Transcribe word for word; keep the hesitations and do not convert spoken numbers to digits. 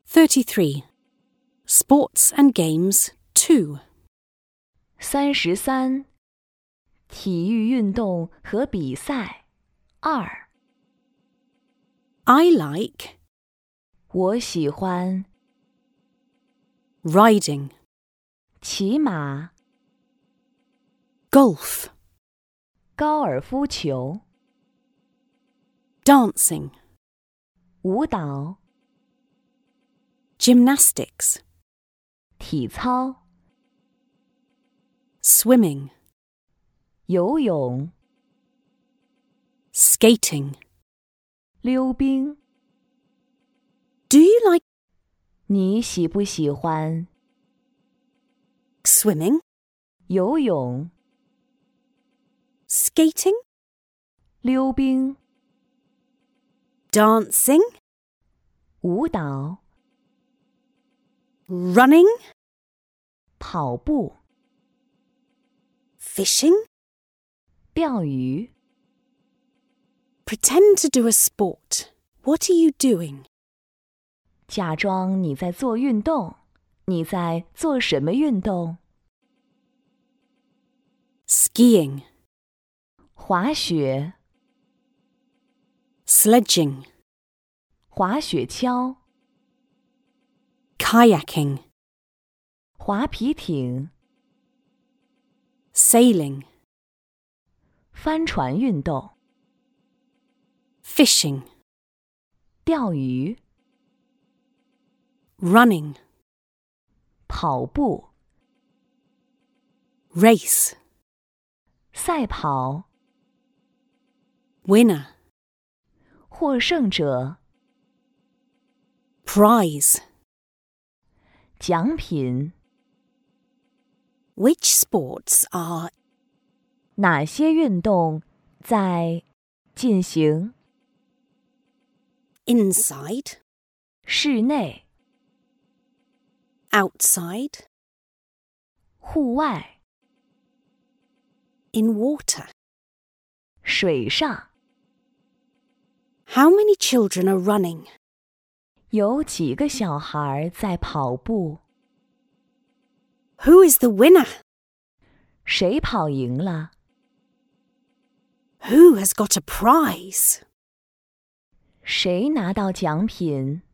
thirty-three. Sports and Games two. 三十三，体育运动和比赛二。 I like 我喜欢 riding, 骑马、 golf, 高尔夫球、 dancing, 舞蹈、 gymnastics, 体操、 swimming, 游泳、 skating. 溜冰。 Do you like 你喜不喜欢 swimming, 游泳、 skating, 溜冰、 dancing, 舞蹈、 running, 跑步、 fishing? 钓鱼？ Pretend to do a sport. What are you doing? 假装你在做运动。你在做什么运动？ Skiing, 滑雪、 sledging, 滑雪橇、 kayaking, 滑皮艇、 sailing, 帆船运动、 fishing, 钓鱼、 running, 跑步、 race, 赛跑、 winner, 获胜者、 prize. 奖品。 Which sports are 哪些运动在进行？ inside, 室内、 outside, 户外、 in water? 水上？ How many children are running? 有几个小孩在跑步？ Who is the winner? 谁跑赢了？ Who has got a prize? 谁拿到奖品？